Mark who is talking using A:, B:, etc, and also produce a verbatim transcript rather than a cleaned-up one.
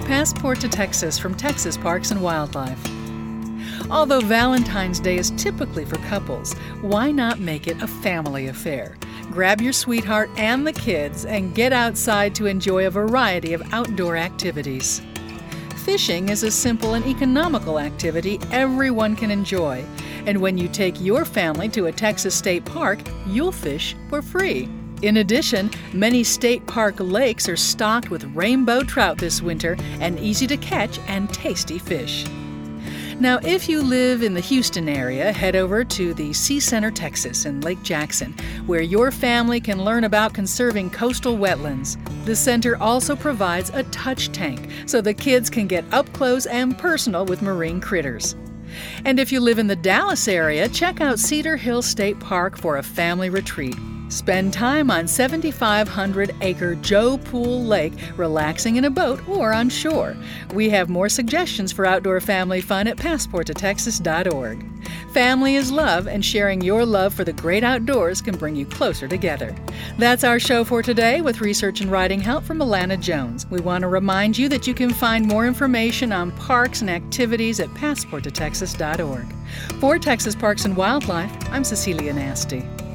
A: Passport to Texas from Texas Parks and Wildlife. Although Valentine's Day is typically for couples, why not make it a family affair? Grab your sweetheart and the kids and get outside to enjoy a variety of outdoor activities. Fishing is a simple and economical activity everyone can enjoy. And when you take your family to a Texas state park, you'll fish for free. In addition, many state park lakes are stocked with rainbow trout this winter and easy to catch and tasty fish. Now, if you live in the Houston area, head over to the Sea Center, Texas in Lake Jackson, where your family can learn about conserving coastal wetlands. The center also provides a touch tank, so the kids can get up close and personal with marine critters. And if you live in the Dallas area, check out Cedar Hill State Park for a family retreat. Spend time on seventy-five hundred acre Joe Pool Lake, relaxing in a boat or on shore. We have more suggestions for outdoor family fun at passport to texas dot org. Family is love, and sharing your love for the great outdoors can bring you closer together. That's our show for today, with research and writing help from Alana Jones. We want to remind you that you can find more information on parks and activities at passport to texas dot org. For Texas Parks and Wildlife, I'm Cecilia Nasty.